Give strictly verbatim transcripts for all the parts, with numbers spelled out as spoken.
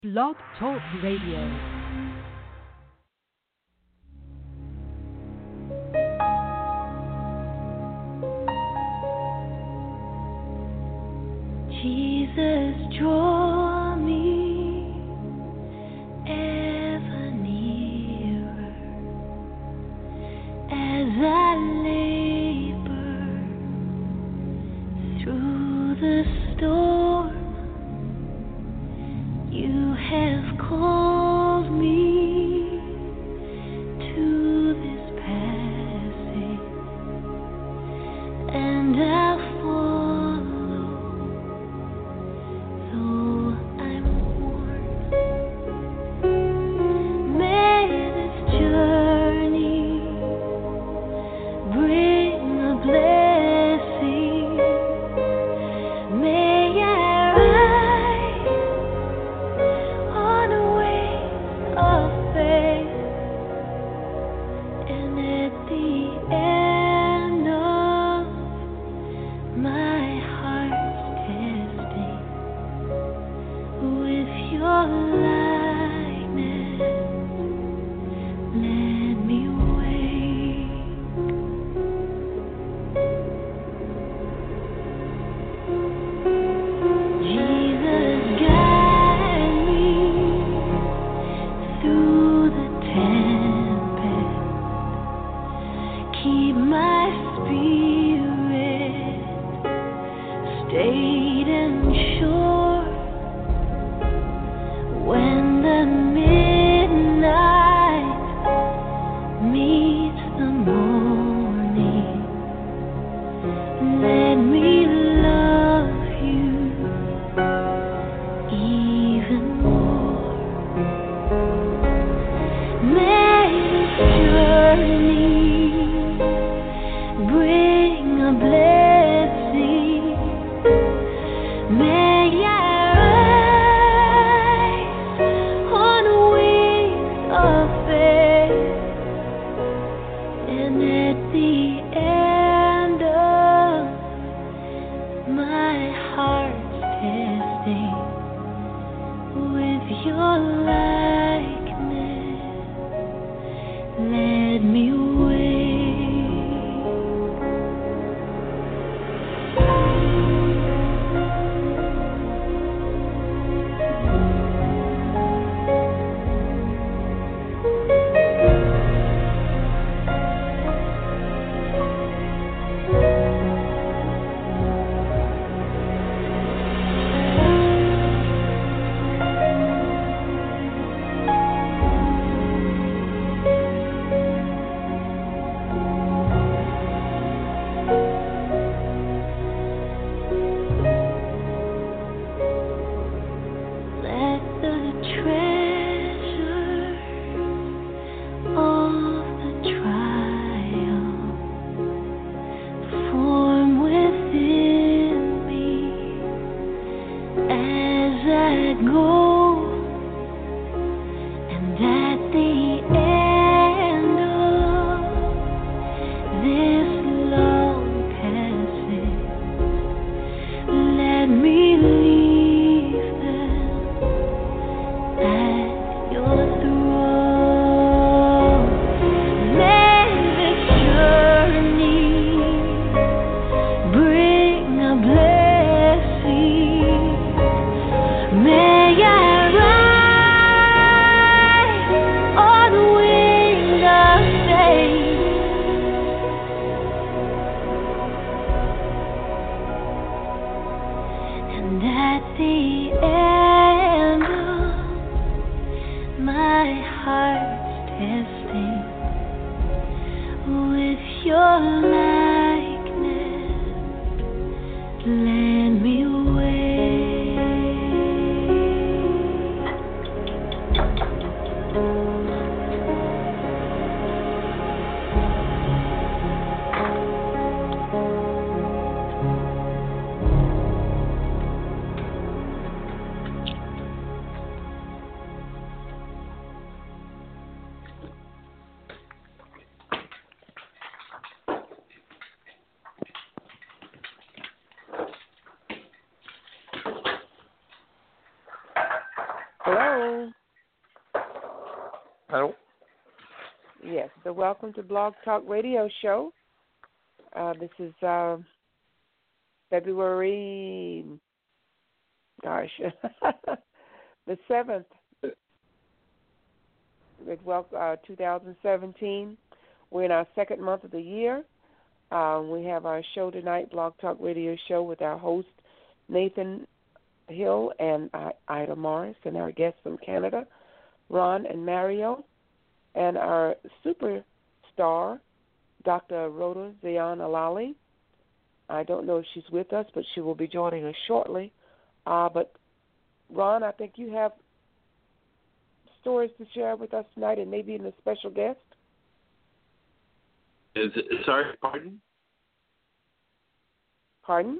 Blog Talk Radio. Jesus, draw me ever nearer as I labor through the storm. You have called me to this passage, and I'll Hello. Hello. Yes, so welcome to Blog Talk Radio Show. Uh, this is uh, February, gosh, the seventh, well, uh, two thousand seventeen. We're in our second month of the year. Uh, we have our show tonight, Blog Talk Radio Show, with our host, Nathan Hill and uh, Ida Morris, and our guests from Canada, Ron and Mario, and our superstar, Doctor Rhoda Zion-Alali. I don't know if she's with us, but she will be joining us shortly. Uh, but, Ron, I think you have stories to share with us tonight and maybe even a special guest. Is it, sorry, pardon? Pardon?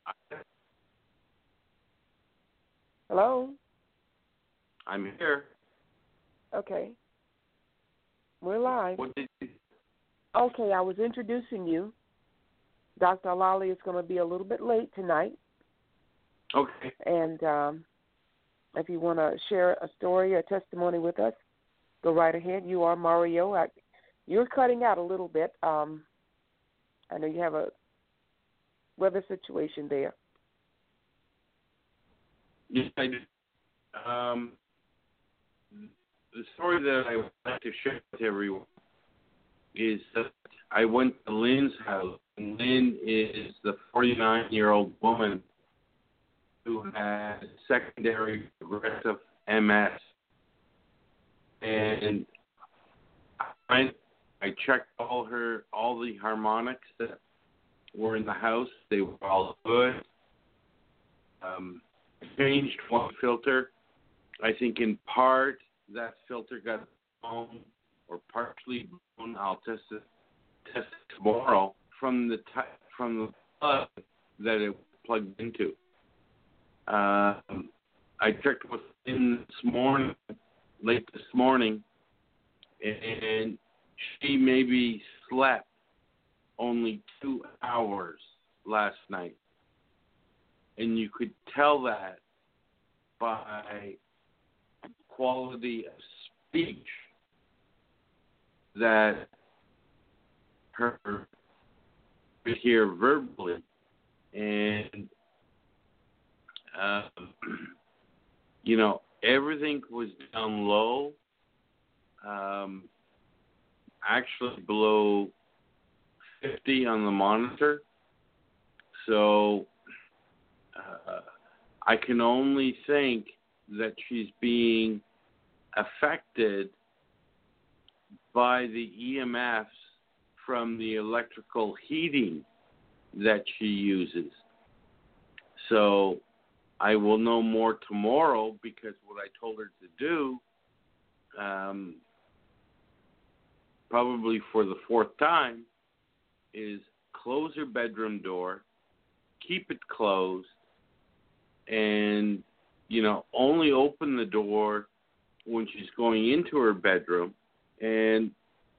Hello? I'm here. Okay. We're live. What did you... Okay, I was introducing you. Doctor Alali is going to be a little bit late tonight. Okay. And um, if you want to share a story or testimony with us, go right ahead. You are Mario. I, you're cutting out a little bit. Um, I know you have a weather situation there. Yes, I do. Um, the story that I would like to share with everyone is that I went to Lynn's house, and Lynn is the forty-nine-year-old woman who had secondary progressive M S. And I, I checked all her, all the harmonics that were in the house. They were all good. Um, changed one filter. I think in part that filter got blown or partially blown. I'll test it, test it tomorrow from the t- from the plug that it was plugged into. Um, I checked with him this morning, late this morning, and she maybe slept only two hours last night. And you could tell that by quality of speech that her could hear verbally. And, um, you know, everything was down low, um, actually below fifty on the monitor. So uh, I can only think that she's being affected by the E M Fs from the electrical heating that she uses. So I will know more tomorrow, because what I told her to do, um, probably for the fourth time, is close her bedroom door, keep it closed, and, you know, only open the door when she's going into her bedroom, and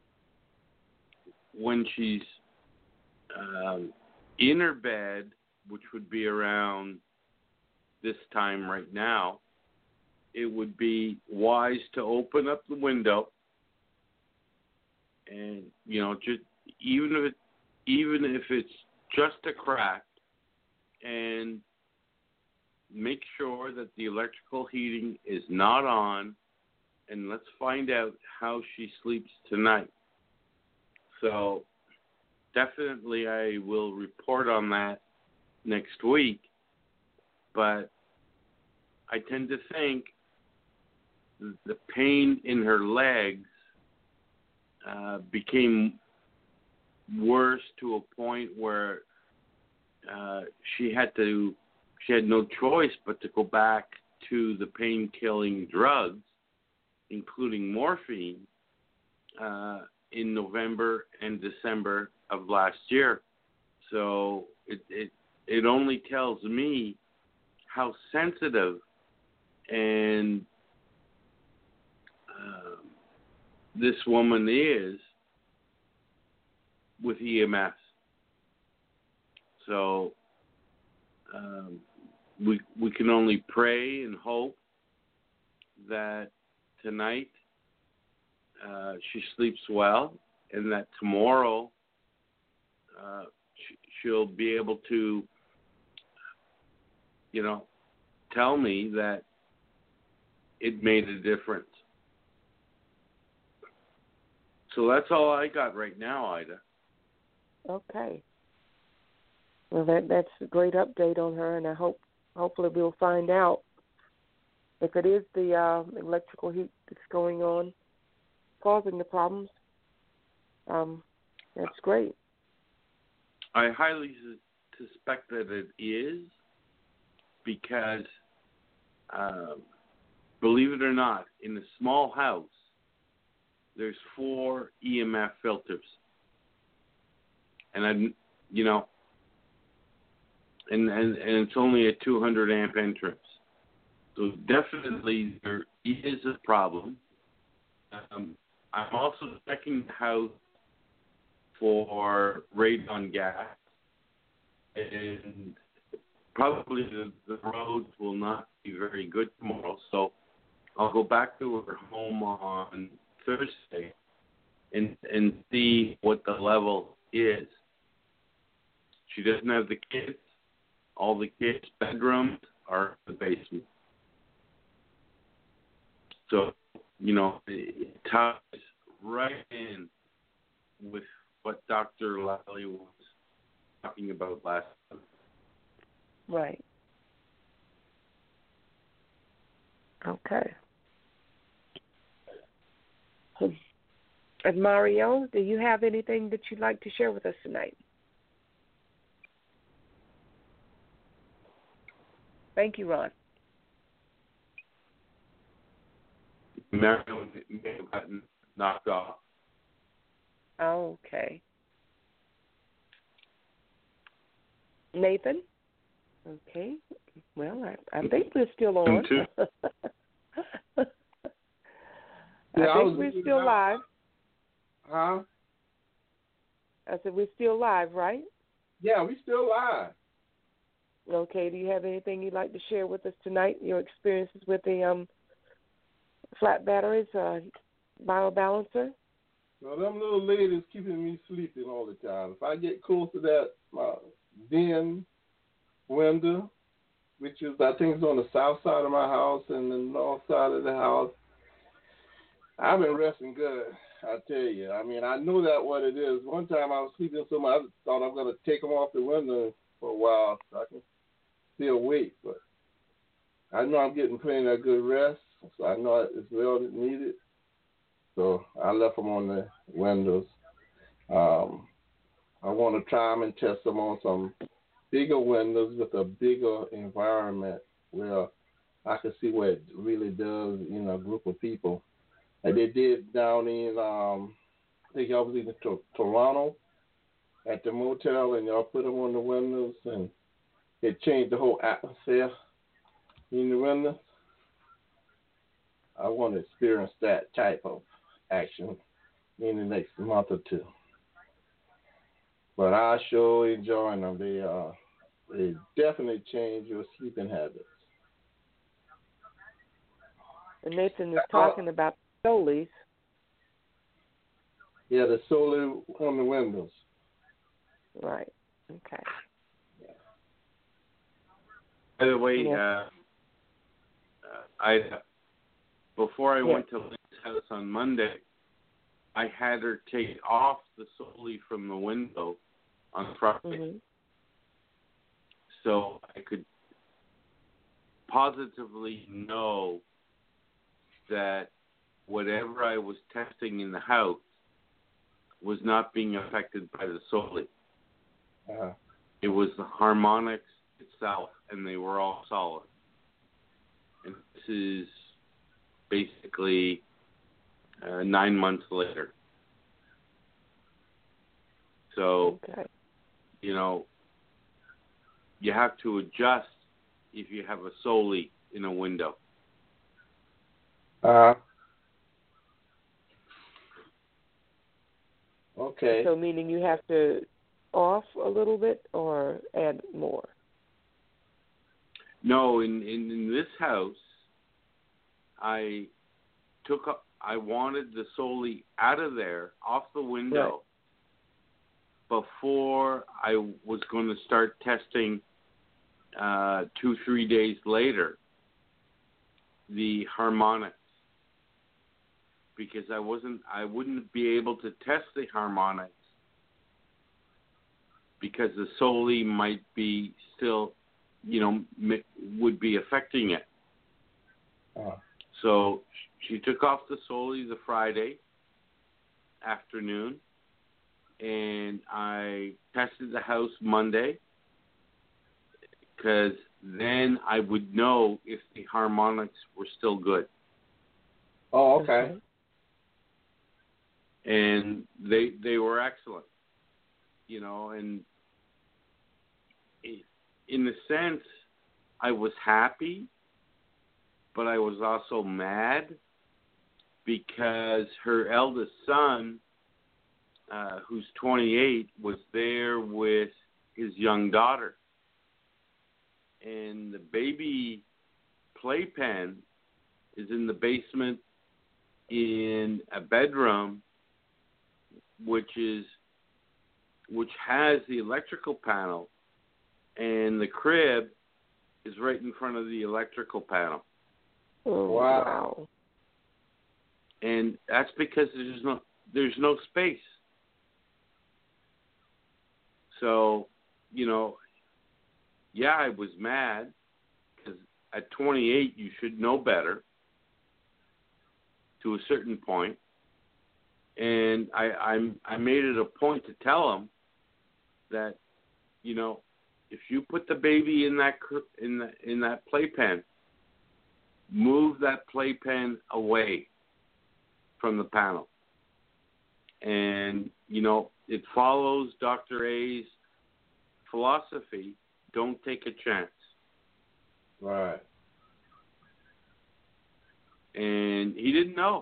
when she's um, in her bed, which would be around this time right now, it would be wise to open up the window and, you know, just even if it, even if it's just a crack, and make sure that the electrical heating is not on, and let's find out how she sleeps tonight. So definitely I will report on that next week, but I tend to think the pain in her legs uh, became worse to a point where uh, she had to, she had no choice but to go back to the pain-killing drugs, including morphine, uh, in November and December of last year. So it it, it only tells me how sensitive and uh, this woman is with E M S. So um, we we can only pray and hope that tonight uh, she sleeps well, and that tomorrow uh, sh- she'll be able to, you know, tell me that it made a difference. So that's all I got right now, Ida. Okay. Well, that that's a great update on her, and I hope hopefully we'll find out if it is the uh, electrical heat that's going on causing the problems. Um, that's great. I highly su- suspect that it is because, uh, believe it or not, in a small house, there's four E M F filters. And, I'm, you know, and, and, and it's only a two hundred amp entrance. So definitely there is a problem. Um, I'm also checking the house for radon gas, and probably the, the roads will not be very good tomorrow. So I'll go back to her home on Thursday and and see what the level is. She doesn't have the kids. All the kids' bedrooms are in the basement. So, you know, it ties right in with what Doctor Lally was talking about last time. Right. Okay. And Mario, do you have anything that you'd like to share with us tonight? Thank you, Ron. Mario may have gotten knocked off. Okay. Nathan? Okay. Well, I, I think we're still on. I Yeah, I think was we're looking still out. live. Huh? I said we're still live, right? Yeah, we still live. Okay. Do you have anything you'd like to share with us tonight? Your experiences with the um, flat batteries, uh, biobalancer? Well, them little ladies keeping me sleeping all the time. If I get close to that uh, den window, which is, I think, is on the south side of my house and the north side of the house, I've been resting good, I tell you. I mean, I know that what it is. One time I was sleeping so much, I thought I was going to take them off the window for a while so I can stay awake. But I know I'm getting plenty of good rest, so I know it's well needed. So I left them on the windows. Um, I want to try them and test them on some bigger windows with a bigger environment where I can see what it really does in a group of people. And they did down in, um, I think I was in to- Toronto at the motel, and y'all put them on the windows, and it changed the whole atmosphere in the windows. I want to experience that type of action in the next month or two. But I sure enjoy them. They uh, they definitely change your sleeping habits. And Nathan was talking about Solis. Yeah, the solar on the windows. Right. Okay. By the way, Yeah. uh, uh, I before I Yeah. went to Lynn's house on Monday, I had her take off the Soli from the window on Friday, Mm-hmm. so I could positively know that whatever I was testing in the house was not being affected by the Soli. Uh, It was the harmonics itself, and they were all solid. And this is basically uh, nine months later. So, Okay. you know, you have to adjust if you have a Soli in a window. uh, okay. So meaning you have to off a little bit or add more? No, in, in, in this house, I took up, I wanted the Soli out of there, off the window, right, before I was going to start testing uh, two, three days later the harmonics, because I wasn't, I wouldn't be able to test the harmonics because the Soli might be still, you know, would be affecting it. Uh-huh. So she took off the Soli the Friday afternoon, and I tested the house Monday, because then I would know if the harmonics were still good. Oh, okay. And they they were excellent, you know, and in a sense, I was happy, but I was also mad because her eldest son, uh, who's twenty-eight, was there with his young daughter. And the baby playpen is in the basement in a bedroom, which is which has the electrical panel, and the crib is right in front of the electrical panel. Oh, wow. And that's because there's no there's no space. So, you know, yeah, I was mad because at twenty-eight you should know better to a certain point. And I I, I made it a point to tell him that, you know, if you put the baby in that in the, in that playpen, move that playpen away from the panel. And, you know, it follows Doctor A's philosophy, don't take a chance. Right. And he didn't know.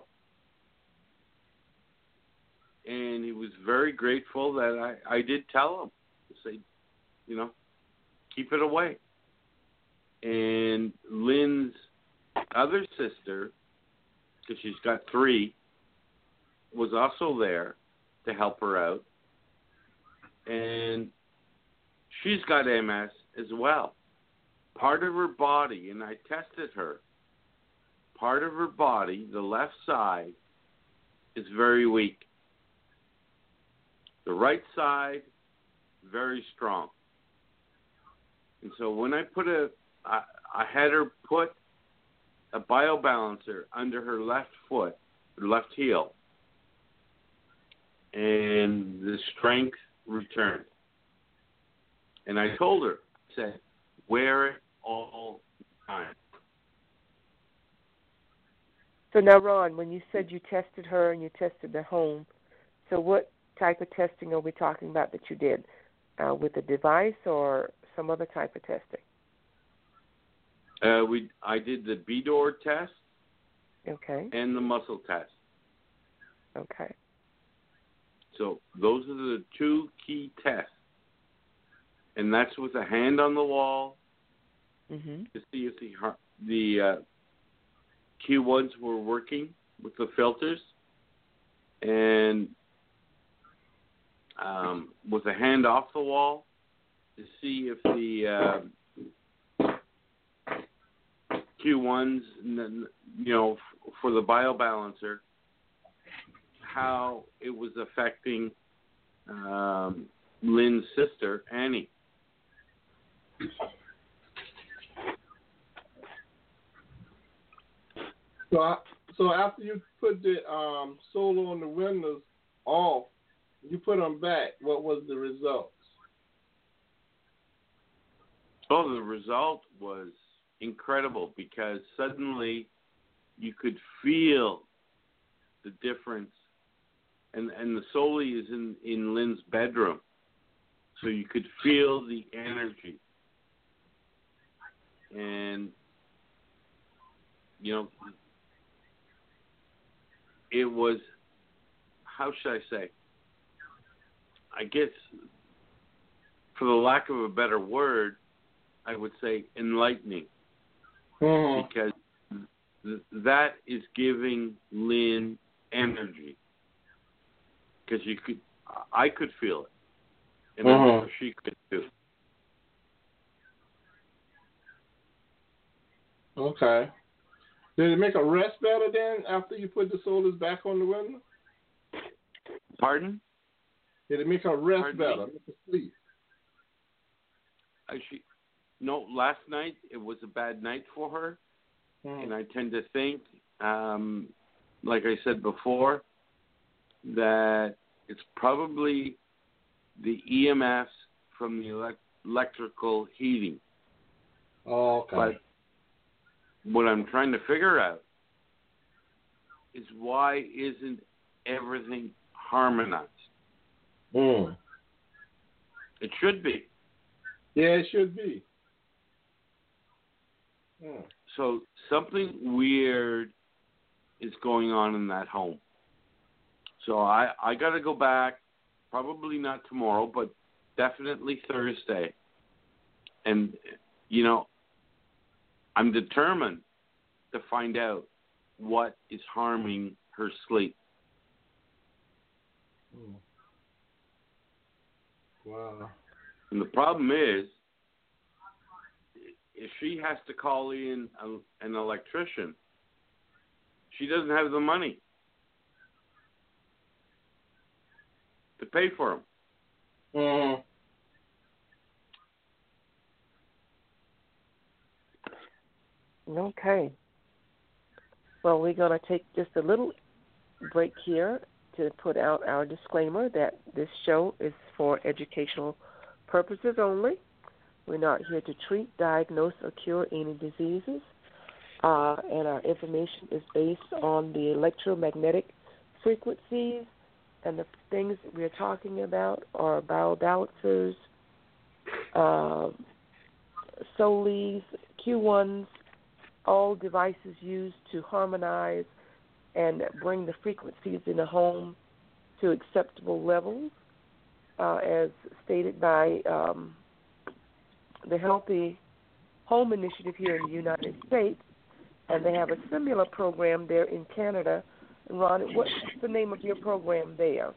And he was very grateful that I, I did tell him to say, you know, keep it away. And Lynn's other sister, because she's got three, was also there to help her out. And she's got M S as well. Part of her body, and I tested her, part of her body, the left side, is very weak. The right side, very strong. And so when I put a, I, I had her put a biobalancer under her left foot, her left heel, and the strength returned. And I told her, I said, wear it all the time. So now, Ron, when you said you tested her and you tested the home, so what type of testing are we talking about that you did? Uh, with a device or some other type of testing? Uh, we I did the B D O R test. Okay. And the muscle test. Okay. So those are the two key tests. And that's with a hand on the wall mm-hmm. to see if the the uh, Q ones were working with the filters, and um, with a hand off the wall to see if the uh, Q ones, you know, for the biobalancer, how it was affecting um, Lynn's sister, Annie. So, I, so after you put the um, Solo on the windows off, you put them back. What was the results? Oh, the result was incredible because suddenly you could feel the difference. And and the Soli is in, in Lynn's bedroom, so you could feel the energy. And, you know, it was, how should I say, I guess, for the lack of a better word, I would say enlightening. Mm-hmm. Because th- that is giving Lynn energy. Because you could, I could feel it. And Mm-hmm. I'm sure she could too. Okay. Did it make her rest better then after you put the solars back on the window? Pardon? Did it make her rest Pardon better? me? Make her sleep? Uh, she, no, last night it was a bad night for her. Mm. And I tend to think, um, like I said before, that it's probably the E M Fs from the elect- electrical heating. Oh, okay. But what I'm trying to figure out is why isn't everything harmonized? Mm. It should be. Yeah, it should be. Mm. So something weird is going on in that home. So I, I got to go back, probably not tomorrow, but definitely Thursday. And, you know, I'm determined to find out what is harming her sleep. Mm. Wow. And the problem is, if she has to call in a, an electrician, she doesn't have the money to pay for him. Mm. Okay. Well, we're going to take just a little break here to put out our disclaimer that this show is for educational purposes only. We're not here to treat, diagnose, or cure any diseases. Uh, and our information is based on the electromagnetic frequencies, and the things that we're talking about are biobalancers, uh, Solis, Q ones, all devices used to harmonize and bring the frequencies in a home to acceptable levels, uh, as stated by um, the Healthy Home Initiative here in the United States, and they have a similar program there in Canada. Ron, what's the name of your program there?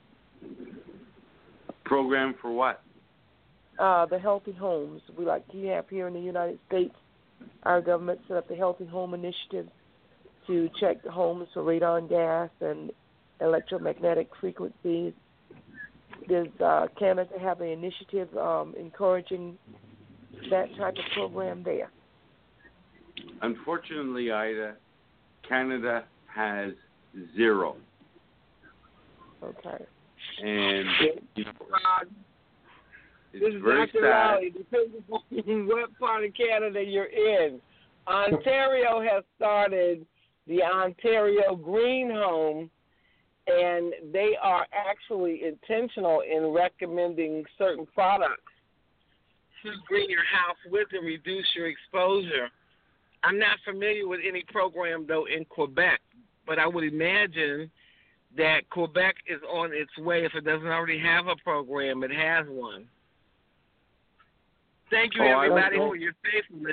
Program for what? Uh, the Healthy Homes. We like you have here in the United States. Our government set up the Healthy Home Initiative to check the homes for radon gas and electromagnetic frequencies. Does uh, Canada have an initiative um, encouraging that type of program there? Unfortunately, Ida, Canada has zero. Okay. And you know, This it's is very Doctor sad. Lally. Depending on what part of Canada you're in. Ontario has started the Ontario Green Home, and they are actually intentional in recommending certain products to green your house with and reduce your exposure. I'm not familiar with any program, though, in Quebec, but I would imagine that Quebec is on its way. If it doesn't already have a program, it has one. Thank you, Oh, I everybody, would for your faithfulness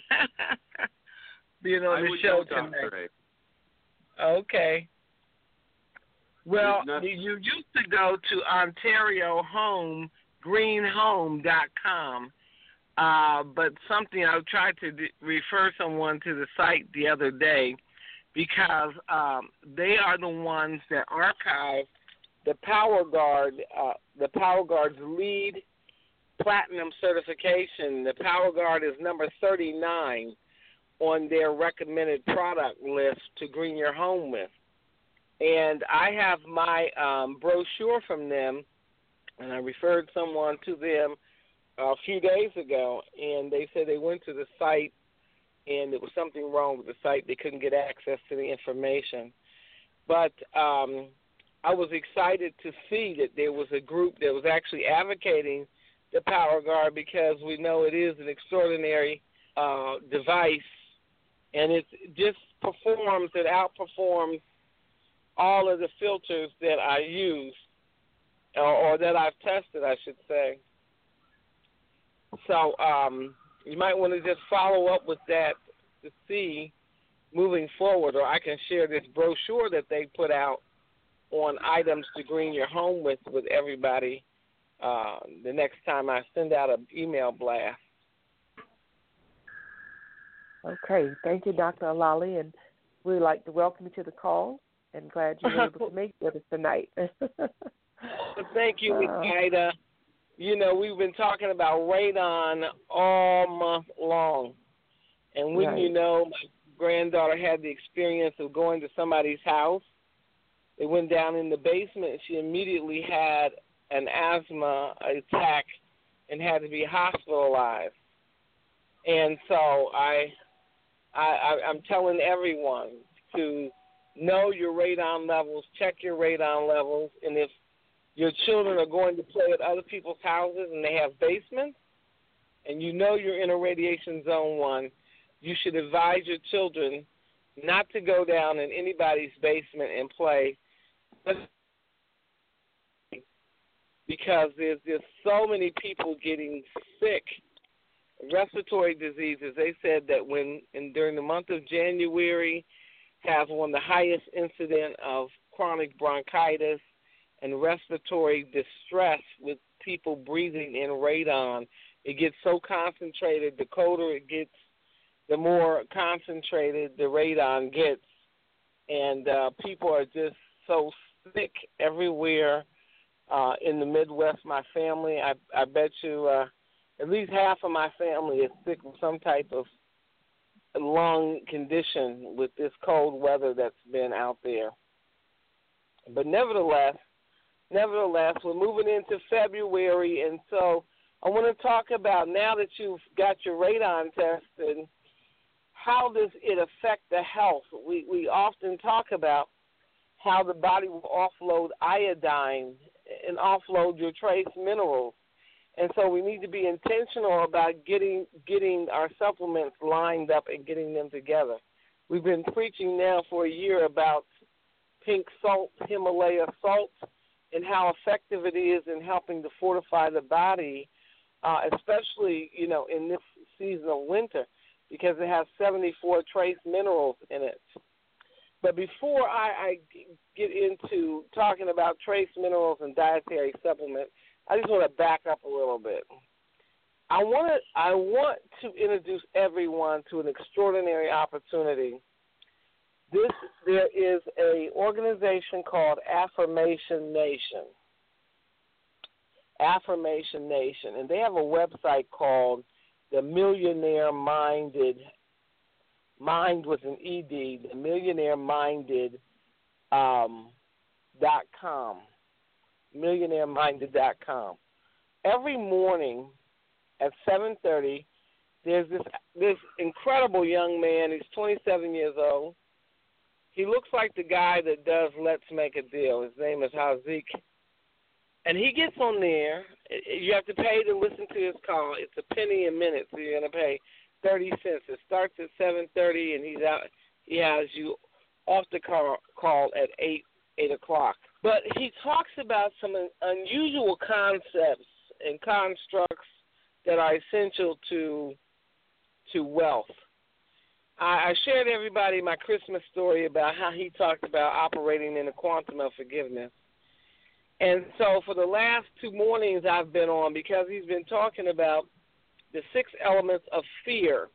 being on I the would show know, tonight. Doctor A. Okay. Well, There's not- you used to go to Ontario Home, green home dot com, uh, but something I tried to d- refer someone to the site the other day because um, they are the ones that archive the Power Guard, uh, the Power Guard's lead platinum certification. The Power Guard is number thirty-nine on their recommended product list to green your home with. And I have my um, brochure from them, and I referred someone to them a few days ago, and they said they went to the site, and there was something wrong with the site. They couldn't get access to the information. But um, I was excited to see that there was a group that was actually advocating the Power Guard because we know it is an extraordinary uh, device, and it just performs, it outperforms all of the filters that I use, or, or that I've tested, I should say. So um, you might want to just follow up with that to see moving forward, or I can share this brochure that they put out on items to green your home with with everybody uh, the next time I send out an email blast. Okay. Thank you, Doctor Alali, and we'd like to welcome you to the call and glad you were able to make it with us tonight. Well, thank you, Miz Ida. You know, we've been talking about radon all month long. And when right. you know, my granddaughter had the experience of going to somebody's house. They went down in the basement, and she immediately had an asthma attack and had to be hospitalized. And so I, I, I'm telling everyone to know your radon levels, check your radon levels, and if your children are going to play at other people's houses and they have basements, and you know you're in a radiation zone one, you should advise your children not to go down in anybody's basement and play, because there's just so many people getting sick. Respiratory diseases, they said that when in, during the month of January has one of the highest incident of chronic bronchitis and respiratory distress with people breathing in radon. It gets so concentrated, the colder it gets, the more concentrated the radon gets. And uh, people are just so sick everywhere uh, in the Midwest. My family, I, I bet you uh, at least half of my family is sick with some type of lung condition with this cold weather that's been out there. But nevertheless, nevertheless, we're moving into February, and so I want to talk about, now that you've got your radon tested, how does it affect the health? We we often talk about how the body will offload iodine and offload your trace minerals. And so we need to be intentional about getting getting our supplements lined up and getting them together. We've been preaching now for a year about pink salt, Himalaya salt, and how effective it is in helping to fortify the body, uh, especially, you know, in this season of winter, because it has seventy-four trace minerals in it. But before I, I get into talking about trace minerals and dietary supplements, I just want to back up a little bit. I want to, I want to introduce everyone to an extraordinary opportunity. This there is a organization called Affirmation Nation. Affirmation Nation, and they have a website called the Millionaire Minded. Mind with an E D, the Millionaire Minded um, dot com. millionaire minded dot com. Every morning at seven thirty, there's this this incredible young man. He's twenty-seven years old. He looks like the guy that does Let's Make a Deal. His name is Hazik. And he gets on there. You have to pay to listen to his call. It's a penny a minute, so you're going to pay thirty cents. It starts at seven thirty, and he's out. He has you off the call, call at eight, eight o'clock. But he talks about some unusual concepts and constructs that are essential to to wealth. I, I shared everybody my Christmas story about how he talked about operating in the quantum of forgiveness. And so for the last two mornings I've been on, because he's been talking about the six elements of fear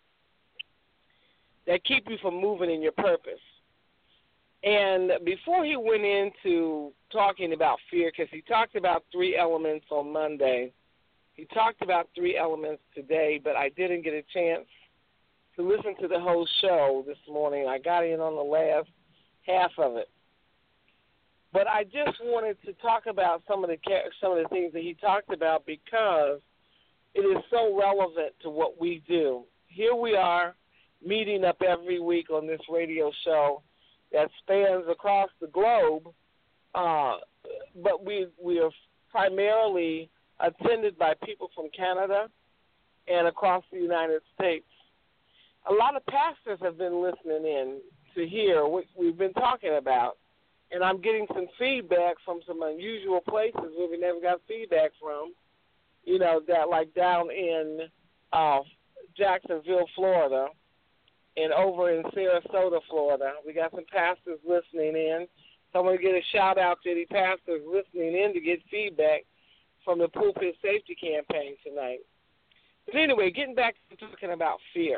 that keep you from moving in your purpose. And before he went into talking about fear, because he talked about three elements on Monday, he talked about three elements today, but I didn't get a chance to listen to the whole show this morning. I got in on the last half of it. But I just wanted to talk about some of the some of the things that he talked about, because it is so relevant to what we do. Here we are meeting up every week on this radio show that spans across the globe, uh, but we we are primarily attended by people from Canada and across the United States. A lot of pastors have been listening in to hear what we've been talking about, and I'm getting some feedback from some unusual places where we never got feedback from. You know, that like down in uh, Jacksonville, Florida, and over in Sarasota, Florida. We got some pastors listening in. So I'm going to get a shout-out to the pastors listening in to get feedback from the Pulpit Safety Campaign tonight. But anyway, getting back to talking about fear.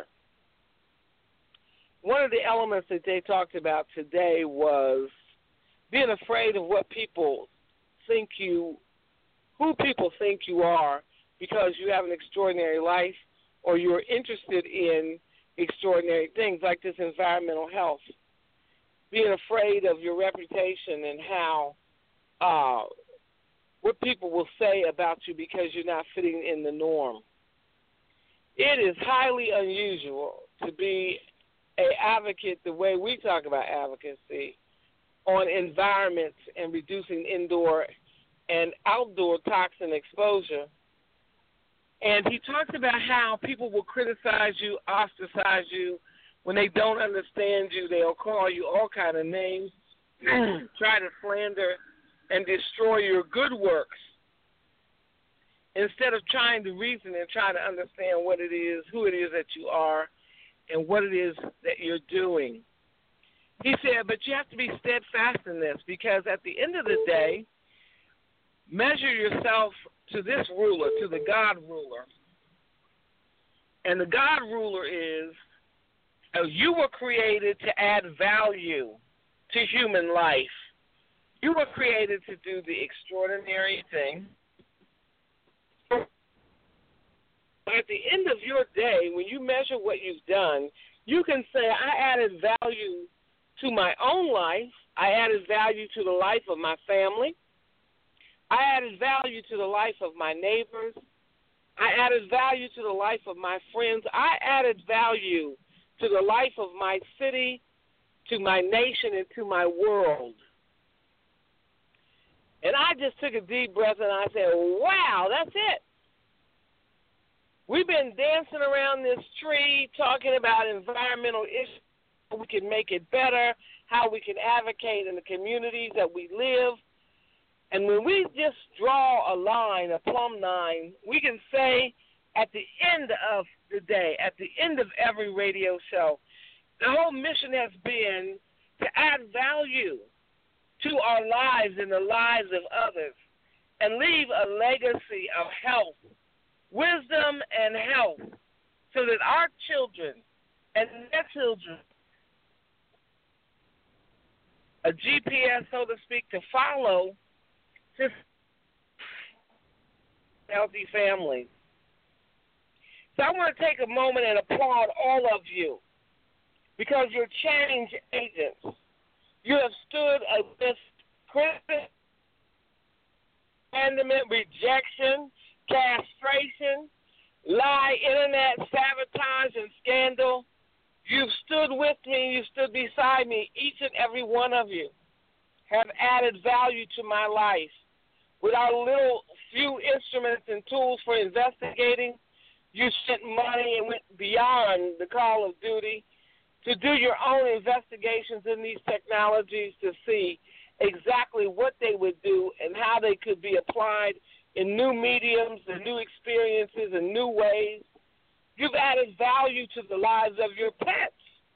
One of the elements that they talked about today was being afraid of what people think you, who people think you are because you have an extraordinary life or you're interested in extraordinary things like this environmental health. Being afraid of your reputation and how, uh, what people will say about you because you're not fitting in the norm. It is highly unusual to be an advocate the way we talk about advocacy on environments and reducing indoor and outdoor toxin exposure. And he talks about how people will criticize you, ostracize you. When they don't understand you, they'll call you all kind of names, try to slander and destroy your good works instead of trying to reason and try to understand what it is, who it is that you are, and what it is that you're doing. He said, but you have to be steadfast in this because at the end of the day, measure yourself to this ruler, to the God ruler. And the God ruler is, uh, you were created to add value to human life. You were created to do the extraordinary thing. At the end of your day, when you measure what you've done, you can say, I added value to my own life. I added value to the life of my family. I added value to the life of my neighbors. I added value to the life of my friends. I added value to the life of my city, to my nation, and to my world. And I just took a deep breath and I said, wow, that's it. We've been dancing around this tree talking about environmental issues, how we can make it better, how we can advocate in the communities that we live. And when we just draw a line, a plumb line, we can say at the end of the day, at the end of every radio show, the whole mission has been to add value to our lives and the lives of others and leave a legacy of health, wisdom, and health so that our children and their children, a G P S, so to speak, to follow this healthy families. So I want to take a moment and applaud all of you because you're change agents. You have stood against criticism, abandonment, rejection, castration, lie, internet, sabotage, and scandal. You've stood with me. You stood beside me. Each and every one of you have added value to my life. With our little few instruments and tools for investigating, you spent money and went beyond the call of duty to do your own investigations in these technologies to see exactly what they would do and how they could be applied in new mediums and new experiences and new ways. You've added value to the lives of your pets.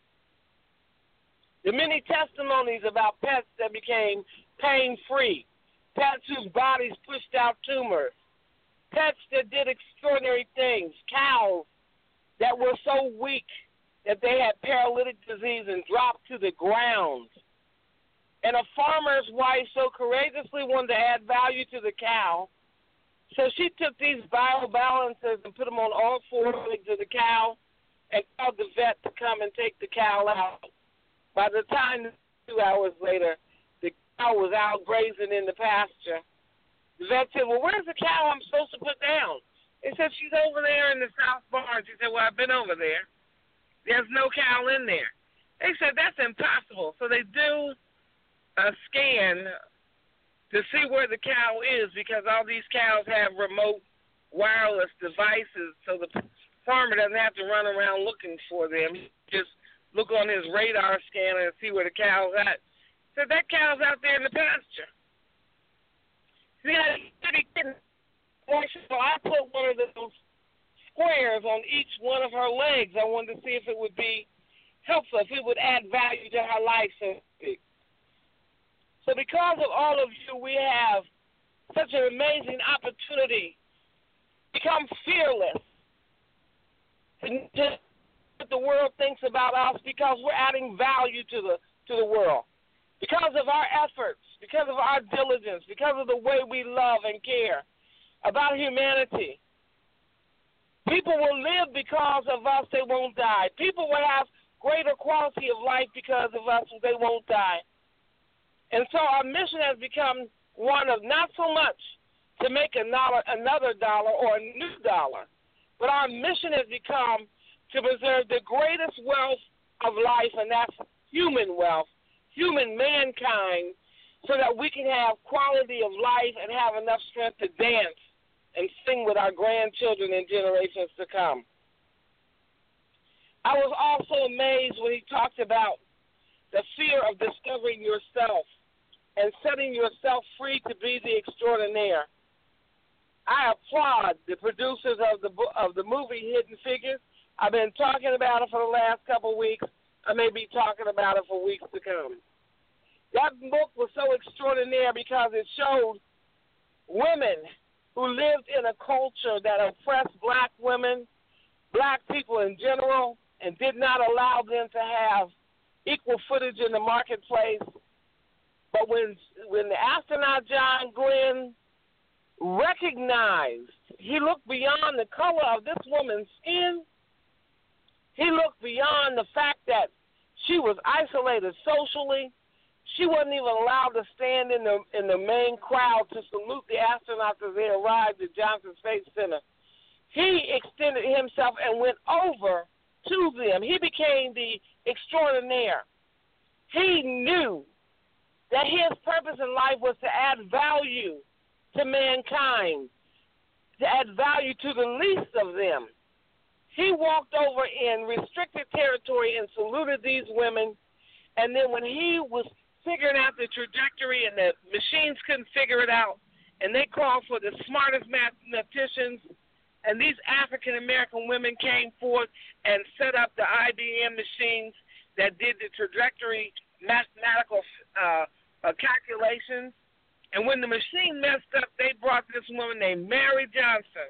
The many testimonies about pets that became pain-free, pets whose bodies pushed out tumors, pets that did extraordinary things, cows that were so weak that they had paralytic disease and dropped to the ground. And a farmer's wife so courageously wanted to add value to the cow, so she took these biobalancers and put them on all four legs of the cow and called the vet to come and take the cow out. By the time, two hours later, the cow was out grazing in the pasture. The vet said, well, where's the cow I'm supposed to put down? They said, she's over there in the south barn. She said, well, I've been over there. There's no cow in there. They said, that's impossible. So they do a scan to see where the cow is because all these cows have remote wireless devices so the farmer doesn't have to run around looking for them. He just look on his radar scanner and see where the cow's at. So that cow's out there in the pasture. See, I put one of those squares on each one of her legs. I wanted to see if it would be helps us. It would add value to her life, so to speak. So because of all of you, we have such an amazing opportunity to become fearless and just what the world thinks about us, because we're adding value to the to the world. Because of our efforts, because of our diligence, because of the way we love and care about humanity. People will live because of us, they won't die. People will have greater quality of life because of us, they won't die. And so our mission has become one of not so much to make a dollar, another dollar or a new dollar, but our mission has become to preserve the greatest wealth of life, and that's human wealth, human mankind, so that we can have quality of life and have enough strength to dance and sing with our grandchildren and generations to come. I was also amazed when he talked about the fear of discovering yourself and setting yourself free to be the extraordinaire. I applaud the producers of the of the movie Hidden Figures. I've been talking about it for the last couple of weeks. I may be talking about it for weeks to come. That book was so extraordinary because it showed women who lived in a culture that oppressed black women, black people in general, and did not allow them to have equal footage in the marketplace. But when when the astronaut John Glenn recognized, he looked beyond the color of this woman's skin. He looked beyond the fact that she was isolated socially. She wasn't even allowed to stand in the in the main crowd to salute the astronauts as they arrived at Johnson Space Center. He extended himself and went over to them. He became the extraordinaire. He knew that his purpose in life was to add value to mankind, to add value to the least of them. He walked over in restricted territory and saluted these women, and then when he was figuring out the trajectory and the machines couldn't figure it out, and they called for the smartest mathematicians, and these African-American women came forth and set up the I B M machines that did the trajectory mathematical uh, uh, calculations. And when the machine messed up, they brought this woman named Mary Johnson.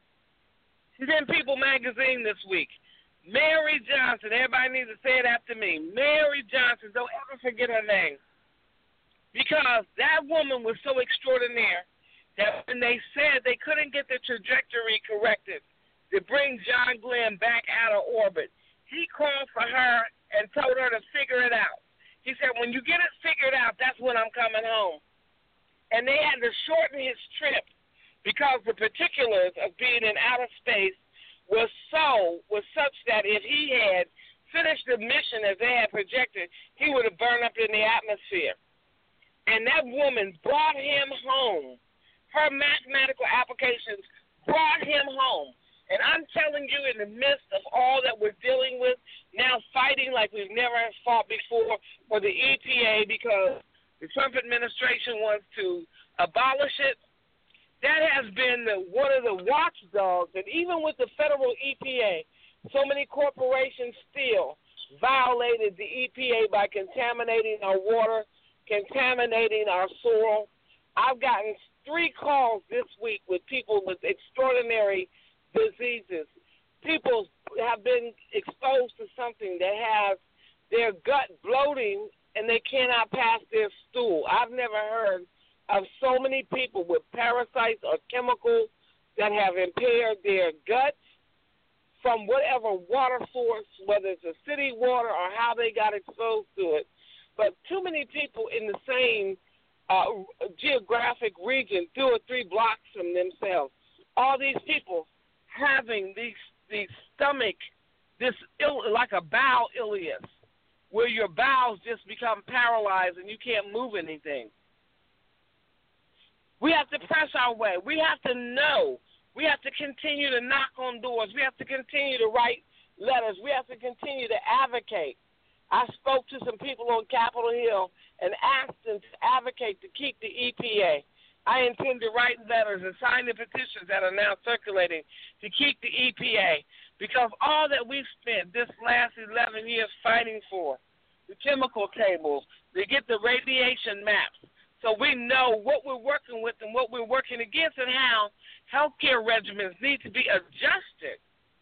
She's in People magazine this week. Mary Johnson. Everybody needs to say it after me. Mary Johnson. Don't ever forget her name. Because that woman was so extraordinary that when they said they couldn't get the trajectory corrected to bring John Glenn back out of orbit, he called for her and told her to figure it out. He said, when you get it figured out, that's when I'm coming home. And they had to shorten his trip because the particulars of being in outer space was so, was such that if he had finished the mission as they had projected, he would have burned up in the atmosphere. And that woman brought him home. Her mathematical applications brought him home. And I'm telling you, in the midst of all that we're dealing with, now fighting like we've never fought before for the E P A because the Trump administration wants to abolish it, that has been the, one of the watchdogs. And even with the federal E P A, so many corporations still violated the E P A by contaminating our water, contaminating our soil. I've gotten three calls this week with people with extraordinary diseases. People have been exposed to something that has their gut bloating and they cannot pass their stool. I've never heard of so many people with parasites or chemicals that have impaired their guts from whatever water source, whether it's a city water or how they got exposed to it. But too many people in the same uh, geographic region, two or three blocks from themselves, all these people having these these stomach, this ill, like a bowel ileus, where your bowels just become paralyzed and you can't move anything. We have to press our way. We have to know. We have to continue to knock on doors. We have to continue to write letters. We have to continue to advocate. I spoke to some people on Capitol Hill and asked them to advocate to keep the E P A. I intend to write letters and sign the petitions that are now circulating to keep the E P A. Because all that we've spent this last eleven years fighting for, the chemical tables, to get the radiation maps, so we know what we're working with and what we're working against and how healthcare regimens need to be adjusted.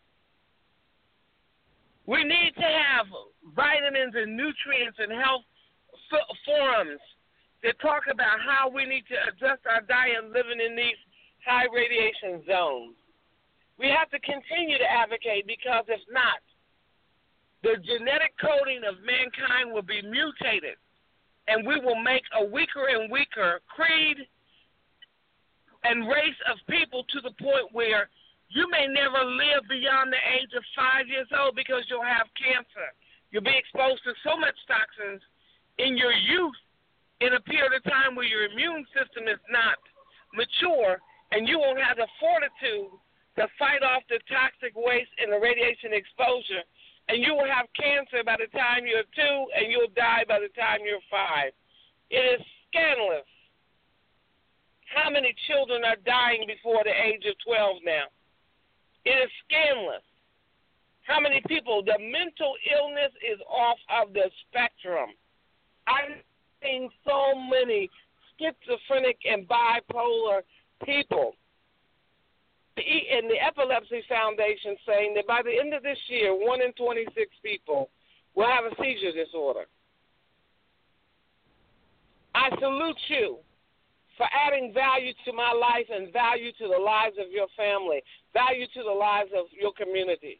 We need to have vitamins and nutrients and health forums that talk about how we need to adjust our diet living in these high radiation zones. We have to continue to advocate, because if not, the genetic coding of mankind will be mutated, and we will make a weaker and weaker creed and race of people to the point where you may never live beyond the age of five years old because you'll have cancer. You'll be exposed to so much toxins in your youth in a period of time where your immune system is not mature, and you won't have the fortitude to fight off the toxic waste and the radiation exposure, and you will have cancer by the time you're two, and you'll die by the time you're five. It is scandalous how many children are dying before the age of twelve now. It is scandalous how many people, the mental illness is off of the spectrum. I've seen so many schizophrenic and bipolar people. And the Epilepsy Foundation saying that by the end of this year, one in twenty-six people will have a seizure disorder. I salute you for adding value to my life and value to the lives of your family, value to the lives of your community.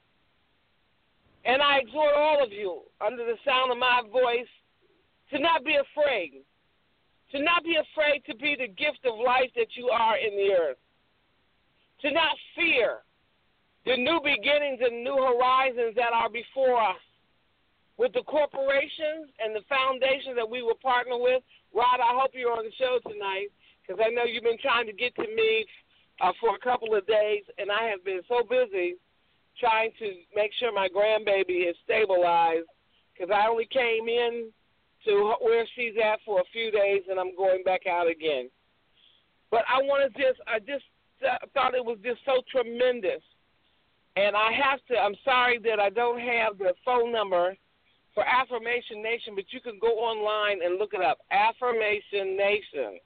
And I exhort all of you, under the sound of my voice, to not be afraid, to not be afraid to be the gift of life that you are in the earth, to not fear the new beginnings and new horizons that are before us. With the corporations and the foundations that we will partner with, Rod, I hope you're on the show tonight, because I know you've been trying to get to me uh, for a couple of days, and I have been so busy trying to make sure my grandbaby is stabilized, because I only came in to where she's at for a few days, and I'm going back out again. But I want to just, I just uh, thought it was just so tremendous. And I have to, I'm sorry that I don't have the phone number for Affirmation Nation, but you can go online and look it up. Affirmation Nation.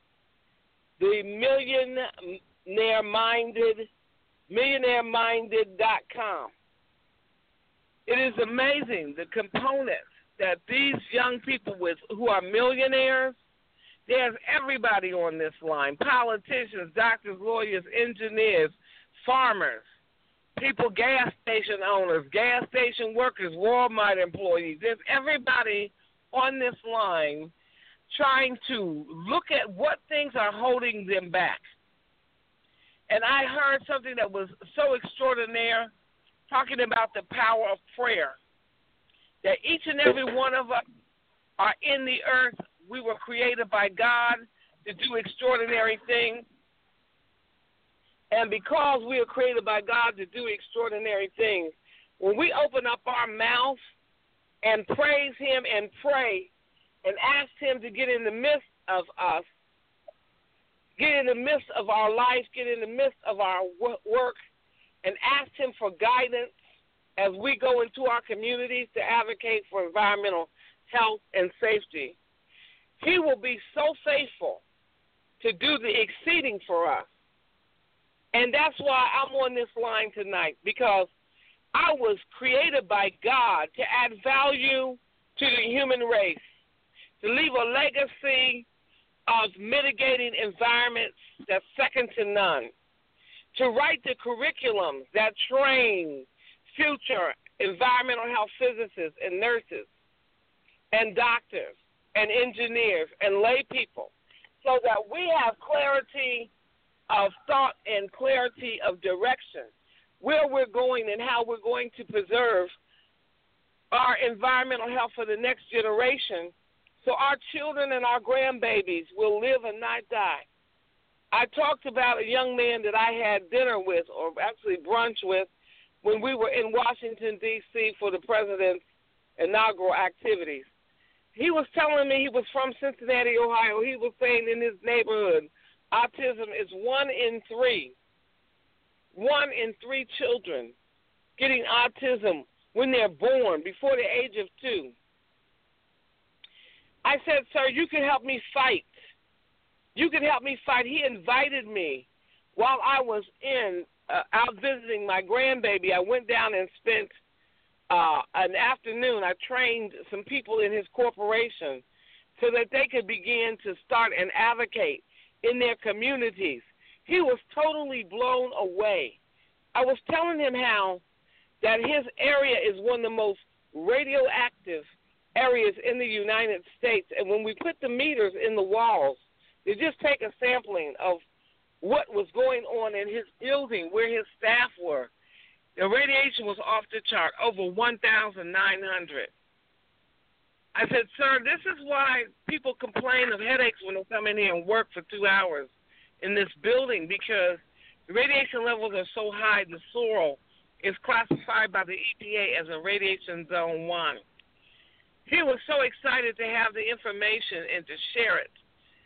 The millionaire-minded, millionaire minded dot com. It is amazing the components that these young people with who are millionaires, there's everybody on this line, politicians, doctors, lawyers, engineers, farmers, people, gas station owners, gas station workers, Walmart employees. There's everybody on this line trying to look at what things are holding them back. And I heard something that was so extraordinary, talking about the power of prayer, that each and every one of us are in the earth. We were created by God to do extraordinary things. And because we are created by God to do extraordinary things, when we open up our mouth and praise Him and pray and ask Him to get in the midst of us, get in the midst of our life, get in the midst of our work, and ask Him for guidance as we go into our communities to advocate for environmental health and safety, He will be so faithful to do the exceeding for us. And that's why I'm on this line tonight, because I was created by God to add value to the human race, to leave a legacy of mitigating environments that's second to none, to write the curriculums that train future environmental health physicists and nurses and doctors and engineers and lay people, so that we have clarity of thought and clarity of direction, where we're going and how we're going to preserve our environmental health for the next generation, so our children and our grandbabies will live and not die. I talked about a young man that I had dinner with, or actually brunch with, when we were in Washington, D C for the president's inaugural activities. He was telling me he was from Cincinnati, Ohio. He was saying in his neighborhood, autism is one in three. One in three children getting autism when they're born, before the age of two. I said, sir, you can help me fight. You can help me fight. He invited me while I was in uh, out visiting my grandbaby. I went down and spent uh, an afternoon. I trained some people in his corporation so that they could begin to start and advocate in their communities. He was totally blown away. I was telling him how that his area is one of the most radioactive areas in the United States. And when we put the meters in the walls, they just take a sampling of what was going on in his building, where his staff were. The radiation was off the chart, over one thousand nine hundred. I said, sir, this is why people complain of headaches when they come in here and work for two hours in this building, because the radiation levels are so high, the soil is classified by the E P A as a radiation zone one. He was so excited to have the information and to share it.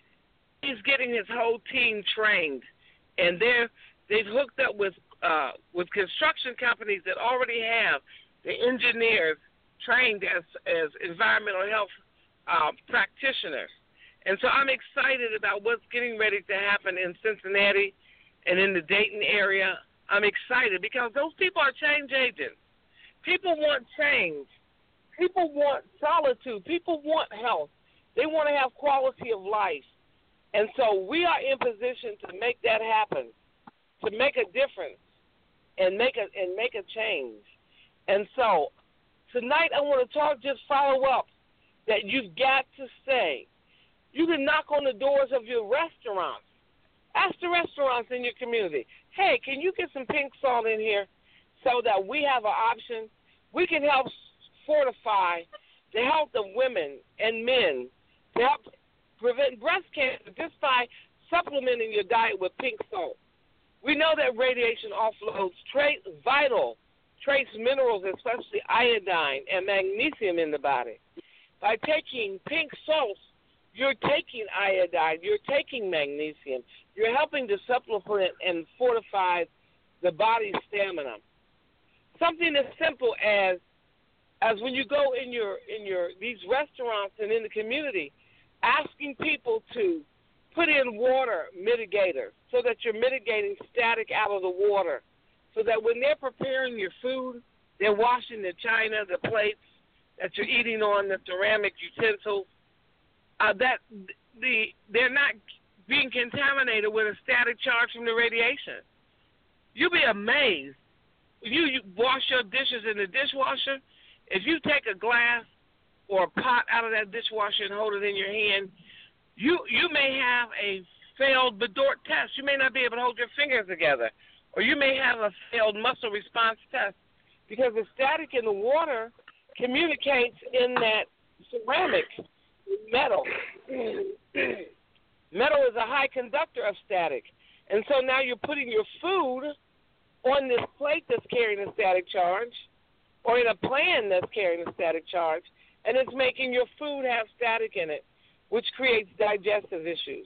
He's getting his whole team trained, and they're, they've hooked up with uh, with construction companies that already have the engineers trained as, as environmental health uh, practitioners. And so I'm excited about what's getting ready to happen in Cincinnati and in the Dayton area. I'm excited because those people are change agents. People want change. People want solitude. People want health. They want to have quality of life. And so we are in position to make that happen, to make a difference and make a, and make a change. And so tonight I want to talk, just follow up, that you've got to say, you can knock on the doors of your restaurants. Ask the restaurants in your community, hey, can you get some pink salt in here so that we have an option? We can help fortify the health of women and men, to help prevent breast cancer just by supplementing your diet with pink salt. We know that radiation offloads trace, vital trace minerals, especially iodine and magnesium in the body. By taking pink salts, you're taking iodine, you're taking magnesium, you're helping to supplement and fortify the body's stamina. Something as simple as as when you go in your in your these restaurants and in the community, asking people to put in water mitigators so that you're mitigating static out of the water, so that when they're preparing your food, they're washing the china, the plates that you're eating on, the ceramic utensils, uh, that the they're not being contaminated with a static charge from the radiation. You'll be amazed. You, you wash your dishes in the dishwasher. If you take a glass or a pot out of that dishwasher and hold it in your hand, you you may have a failed Bedort test. You may not be able to hold your fingers together. Or you may have a failed muscle response test because the static in the water communicates in that ceramic metal. Metal is a high conductor of static. And so now you're putting your food on this plate that's carrying a static charge or in a pan that's carrying a static charge, and it's making your food have static in it, which creates digestive issues.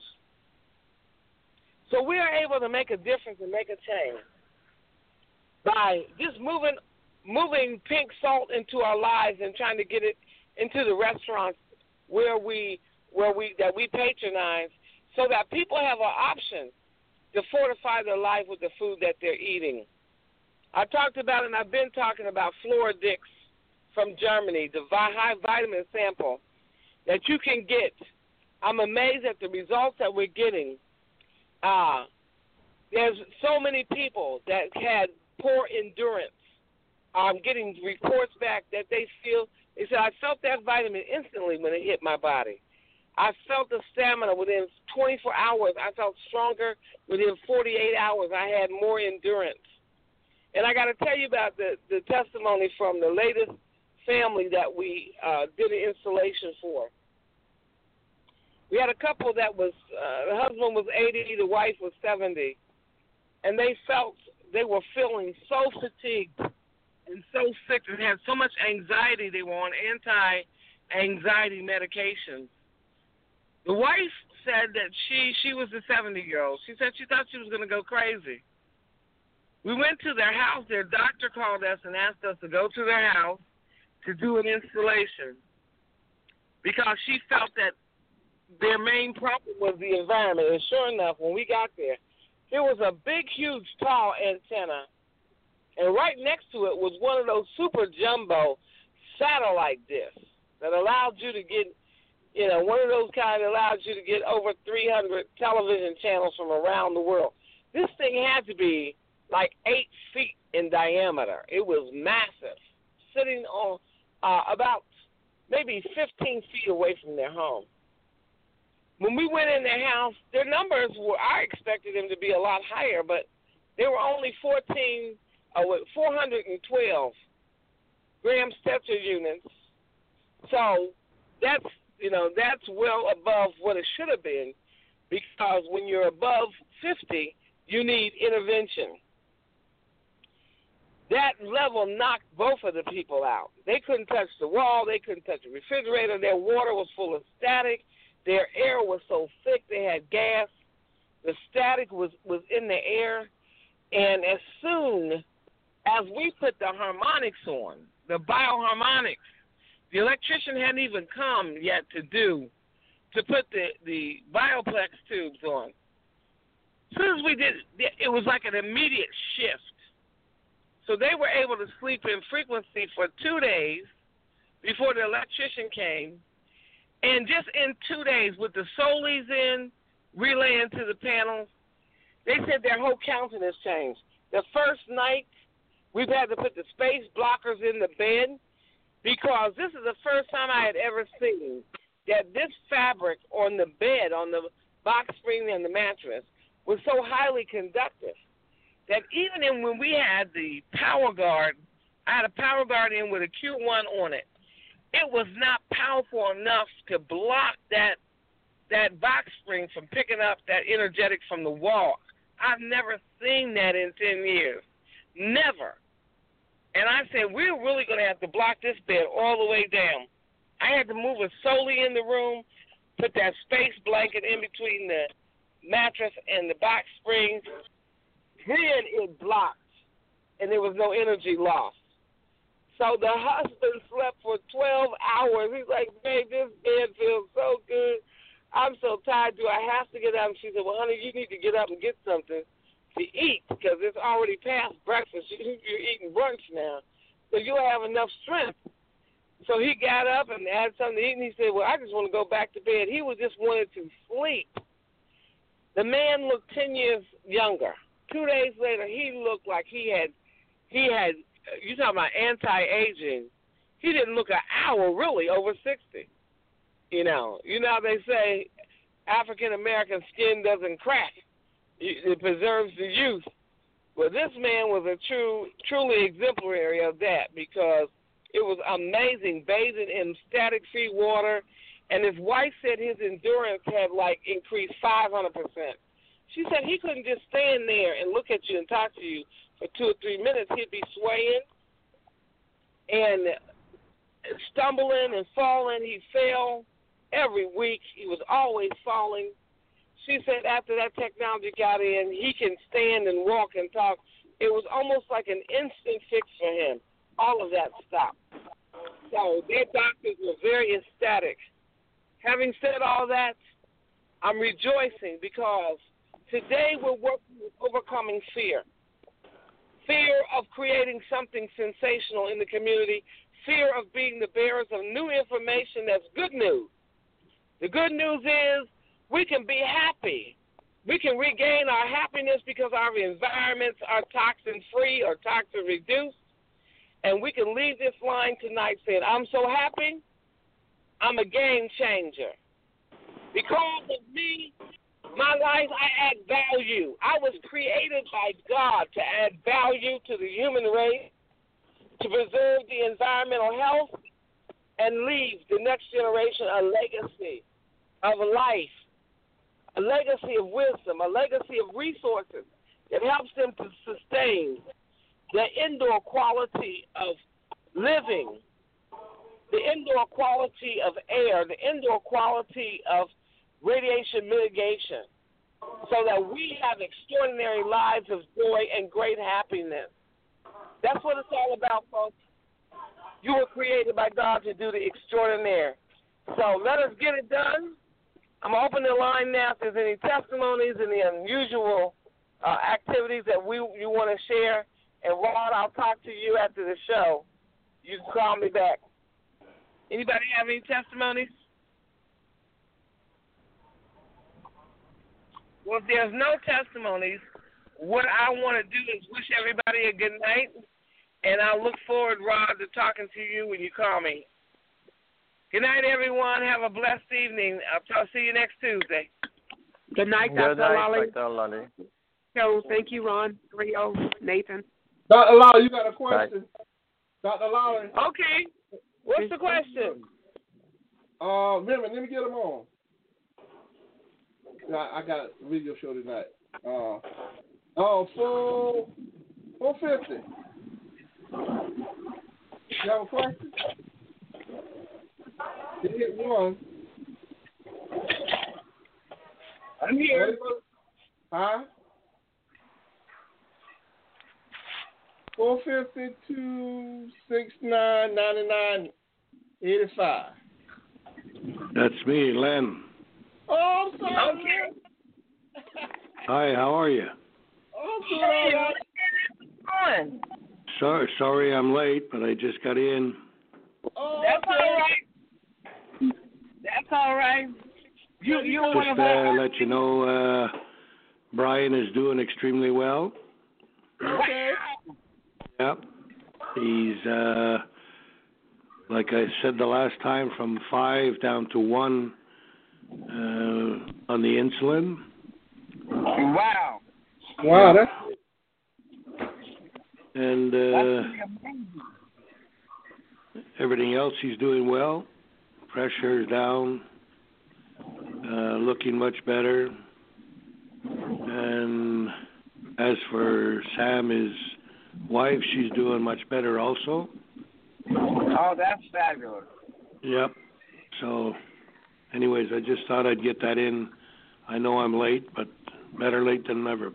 So we are able to make a difference and make a change by just moving moving pink salt into our lives and trying to get it into the restaurants where we where we that we patronize, so that people have an option to fortify their life with the food that they're eating. I talked about, and I've been talking about Floradix from Germany, the high vitamin sample that you can get. I'm amazed at the results that we're getting. Uh, there's so many people that had poor endurance. I'm getting reports back that they feel, they said, I felt that vitamin instantly when it hit my body. I felt the stamina within twenty-four hours. I felt stronger within forty-eight hours. I had more endurance. And I got to tell you about the, the testimony from the latest family that we uh, did an installation for. We had a couple that was, uh, the husband was eighty, the wife was seventy, and they felt they were feeling so fatigued and so sick and had so much anxiety. They were on anti-anxiety medications. The wife said that she, she was a seventy-year-old. She said she thought she was going to go crazy. We went to their house. Their doctor called us and asked us to go to their house to do an installation because she felt that their main problem was the environment. And sure enough, when we got there, there was a big, huge, tall antenna, and right next to it was one of those super jumbo satellite discs that allowed you to get, you know, one of those kind that allowed you to get over three hundred television channels from around the world. This thing had to be like eight feet in diameter. It was massive, sitting on uh, about maybe fifteen feet away from their home. When we went in their house, their numbers were, I expected them to be a lot higher, but they were only fourteen, uh, four hundred twelve gram Stetzer units. So that's, you know, that's well above what it should have been, because when you're above fifty, you need intervention. That level knocked both of the people out. They couldn't touch the wall. They couldn't touch the refrigerator. Their water was full of static. Their air was so thick they had gas. The static was, was in the air. And as soon as we put the harmonics on, the bioharmonics, the electrician hadn't even come yet to do, to put the, the bioplex tubes on. As soon as we did, it was like an immediate shift. So they were able to sleep in frequency for two days before the electrician came. And just in two days, with the Solis in, relaying to the panels, they said their whole countenance changed. The first night, we've had to put the space blockers in the bed because this is the first time I had ever seen that this fabric on the bed, on the box spring and the mattress, was so highly conductive that even in, when we had the power guard, I had a power guard in with a Q one on it, it was not powerful enough to block that that box spring from picking up that energetic from the wall. I've never seen that in ten years. Never. And I said, we're really going to have to block this bed all the way down. I had to move a Soli in the room, put that space blanket in between the mattress and the box springs. Then it blocked, and there was no energy loss. So the husband slept for twelve hours. He's like, babe, this bed feels so good. I'm so tired. Do I have to get up? And she said, well, honey, you need to get up and get something to eat because it's already past breakfast. You're eating brunch now, so you'll have enough strength. So he got up and had something to eat, and he said, well, I just want to go back to bed. He was just wanted to sleep. The man looked ten years younger. Two days later, he looked like he had, he had, you talking about anti-aging. He didn't look an hour, really, over sixty. You know, you know how they say African-American skin doesn't crack. It preserves the youth. Well, this man was a true, truly exemplary of that because it was amazing, bathing in static-free water. And his wife said his endurance had, like, increased five hundred percent. She said he couldn't just stand there and look at you and talk to you for two or three minutes. He'd be swaying and stumbling and falling. He fell every week. He was always falling. She said after that technology got in, he can stand and walk and talk. It was almost like an instant fix for him. All of that stopped. So their doctors were very ecstatic. Having said all that, I'm rejoicing because today we're working with overcoming fear. Fear of creating something sensational in the community. Fear of being the bearers of new information that's good news. The good news is we can be happy. We can regain our happiness because our environments are toxin-free or toxin-reduced. And we can leave this line tonight saying, I'm so happy, I'm a game changer. Because of me, my life, I add value. I was created by God to add value to the human race, to preserve the environmental health, and leave the next generation a legacy of life, a legacy of wisdom, a legacy of resources that helps them to sustain the indoor quality of living, the indoor quality of air, the indoor quality of radiation mitigation. so that we have extraordinary lives of joy and great happiness. That's what it's all about, folks. You were created by God to do the extraordinary. So let us get it done. I'm opening the line now if there's any testimonies, any unusual uh, activities that we you want to share. And, Rod, I'll talk to you after the show. You can call me back. Anybody have any testimonies? Well, if there's no testimonies, what I want to do is wish everybody a good night, and I look forward, Rod, to talking to you when you call me. Good night, everyone. Have a blessed evening. I'll see you next Tuesday. Good night, Doctor Good night, Lally. Doctor Lally. So, thank you, Ron, Rio, Nathan. Doctor Lally, you got a question? Doctor Lally. Okay. What's the question? Uh, Remy, let me get them on. I, I got a radio show tonight. Uh, oh, four, four fifty. You have a question? You hit one. I'm here. Huh? Four fifty two six nine ninety nine eighty five. That's me, Len. Oh, I'm sorry. Okay. Hi, how are you? Oh, I'm sorry. Sorry, sorry I'm late, but I just got in. Oh, That's all right. That's all right. You you want Just to uh, let you know, uh, Brian is doing extremely well. Okay. Yep. He's, uh, like I said the last time, from five down to one uh, on the insulin. Wow. Wow, that's... And uh, everything else he's doing well. Pressure's down, uh, looking much better. And as for Sam, his wife, she's doing much better also. Oh, that's fabulous. Yep. So, anyways, I just thought I'd get that in. I know I'm late, but better late than never.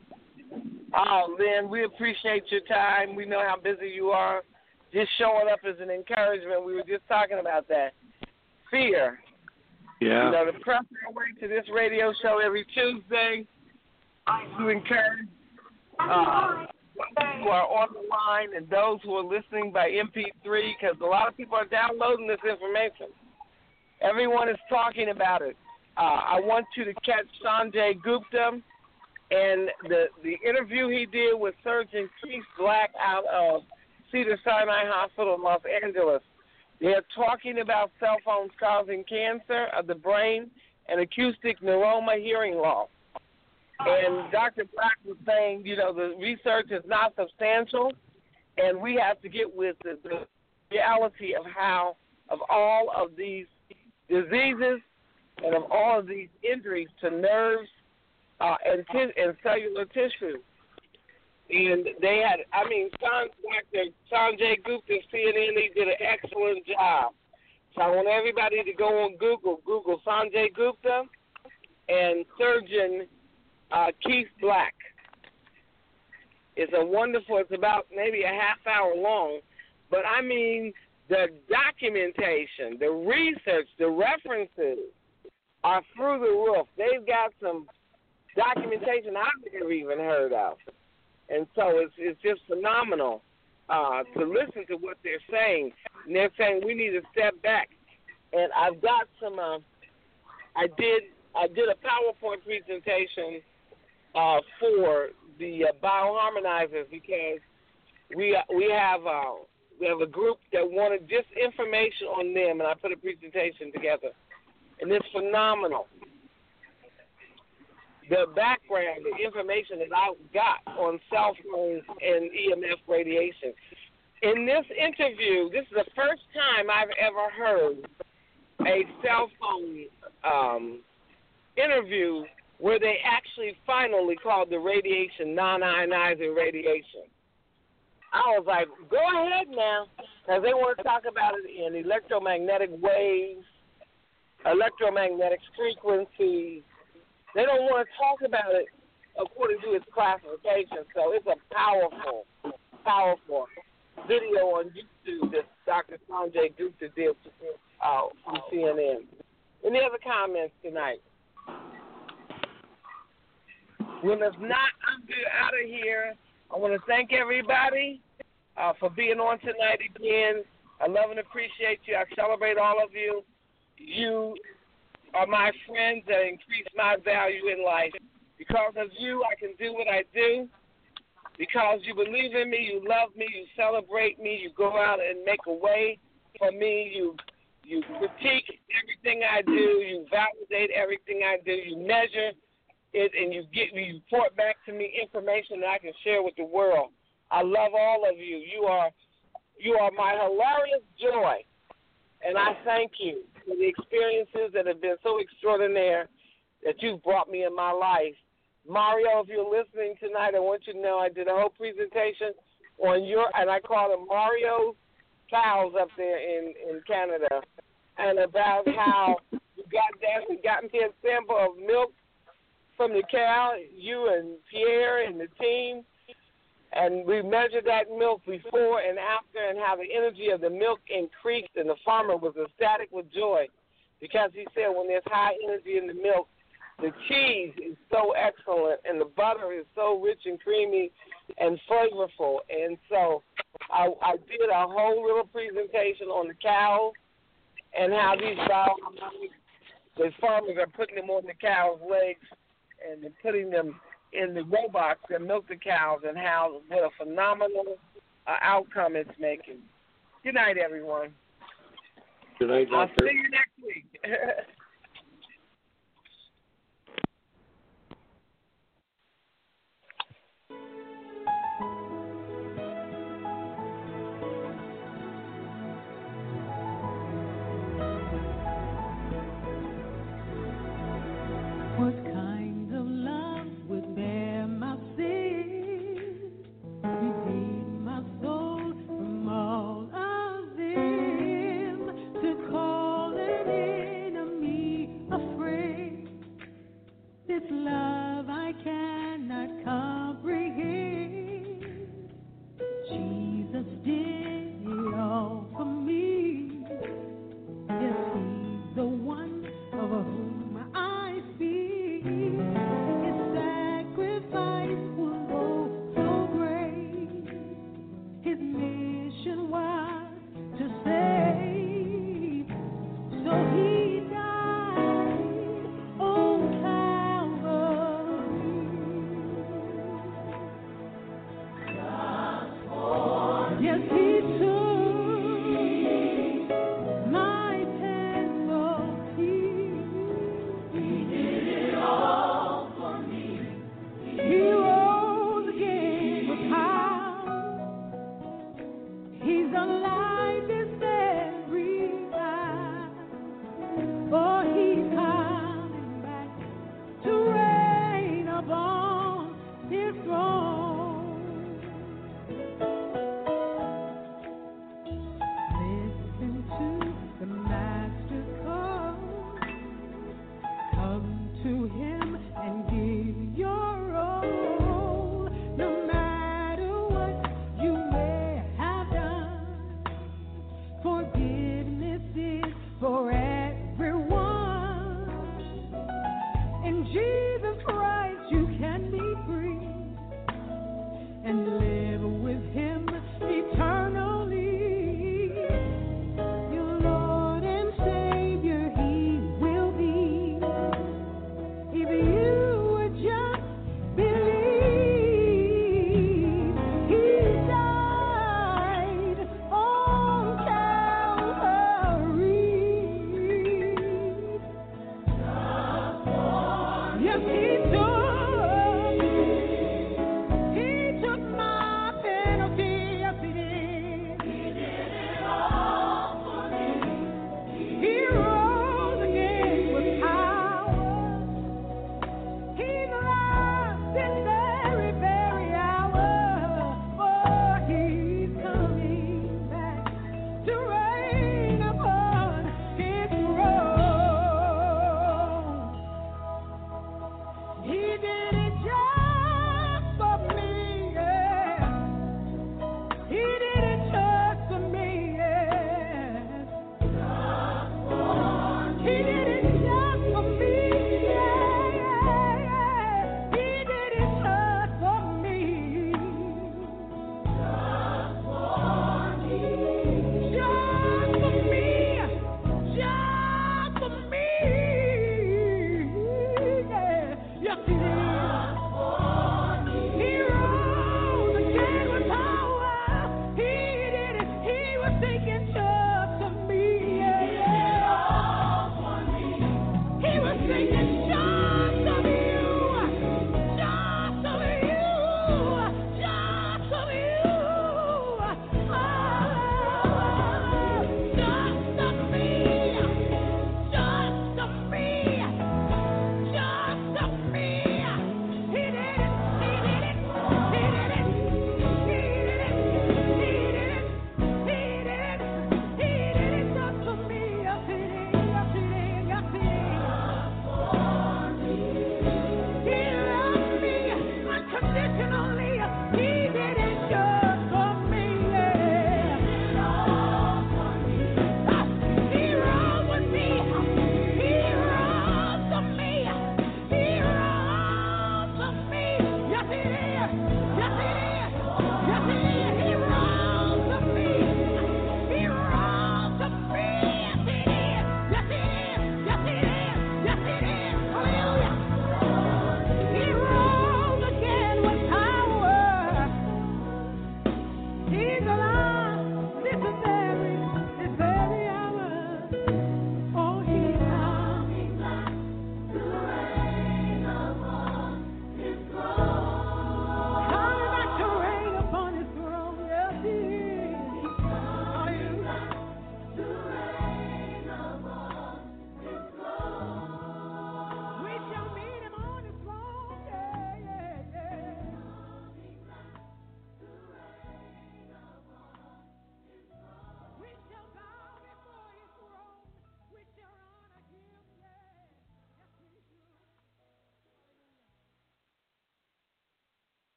Oh, Lynn, we appreciate your time. We know how busy you are. Just showing up as an encouragement. We were just talking about that. Fear. Yeah. You know, to press our way to this radio show every Tuesday to encourage uh, who are on the line and those who are listening by M P three, because a lot of people are downloading this information. Everyone is talking about it. Uh, I want you to catch Sanjay Gupta and the the interview he did with Surgeon Keith Black out of Cedars-Sinai Hospital in Los Angeles. They're talking about cell phones causing cancer of the brain and acoustic neuroma hearing loss. And Doctor Black was saying, you know, the research is not substantial, and we have to get with the, the reality of how, of all of these diseases and of all of these injuries to nerves uh, and, t- and cellular tissue. And they had, I mean, Doctor Sanjay Gupta, C N N, he did an excellent job. So I want everybody to go on Google, Google Sanjay Gupta and Surgeon uh, Keith Black. It's a wonderful, it's about maybe a half hour long, but I mean, the documentation, the research, the references are through the roof. They've got some documentation I've never even heard of. And so it's it's just phenomenal uh, to listen to what they're saying. And they're saying we need to step back. And I've got some. Uh, I did I did a PowerPoint presentation uh, for the uh, bioharmonizers because we we have uh, we have a group that wanted just information on them, and I put a presentation together, and it's phenomenal. The background, the information that I got on cell phones and E M F radiation. In this interview, this is the first time I've ever heard a cell phone um, interview where they actually finally called the radiation non-ionizing radiation. I was like, go ahead now, because they want to talk about it in electromagnetic waves, electromagnetic frequencies. they don't want to talk about it according to its classification. So it's a powerful, powerful video on YouTube that Doctor Sanjay Gupta did uh, from C N N. Any other comments tonight? Well, if not, I'm out of here. I want to thank everybody uh, for being on tonight again. I love and appreciate you. I celebrate all of you. You are my friends that increase my value in life. Because of you, I can do what I do. Because you believe in me, you love me, you celebrate me, you go out and make a way for me, you you critique everything I do, you validate everything I do, you measure it, and you get you report back to me information that I can share with the world. I love all of you. You are you are my hilarious joy, and I thank you for the experiences that have been so extraordinary that you've brought me in my life. Mario, if you're listening tonight, I want you to know I did a whole presentation on your, and I call them Mario cows up there in, in Canada, and about how you got down and got me a sample of milk from the cow, you and Pierre and the team, and we measured that milk before and after, and how the energy of the milk increased, and the farmer was ecstatic with joy because he said when there's high energy in the milk, the cheese is so excellent, and the butter is so rich and creamy and flavorful. And so I, I did a whole little presentation on the cows and how these biologics, the farmers are putting them on the cows' legs and they're putting them in the robots that milk the cows, and how what a phenomenal uh, outcome it's making. Good night, everyone. Good night, I'll Doctor. see you next week. What kind of love would bear my sin? Redeem my soul from all of them, to call an enemy a friend. This love I cannot comprehend. Jesus did it all for me. Yes, he's the one of whom I speak. His sacrifice was oh so great. His mission was to save. So he died on Calvary. Yes, he took my penalty. He did it all for me. He rose again with power. He's alive this every hour. For he's coming back to reign upon his throne. Listen to the Master's call. Come to him and give your all. No matter what you may have done, forgiveness is for everyone. And Jesus